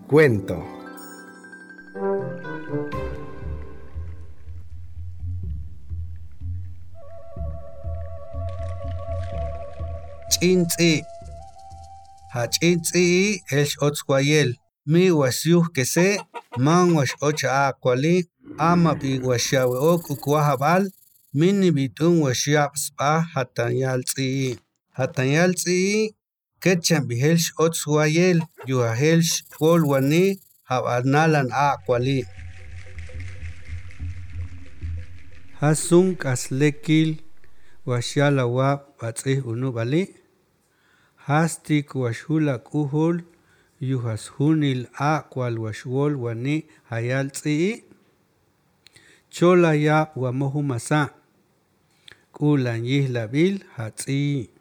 Cuento. Ch'intz'i. Hach'intz'i elx otzwayel. Mi wasyuh kese, man wash ocha akwali, ama bi washawe ok ukwahabal, mini bitun washyab spa hatanyal tz'i. Hatanyal tz'i ketchan bihelsh otzwayel, yuhahelsh pol wani, habanalan akwali. Hasun kaslekil washyala wab batzih unubali. Hastik washula kuhul yuhashunil akwal washwol wani hayal tz'i. Chola yab wamohu masa. Kulan yihlabil hatz'i.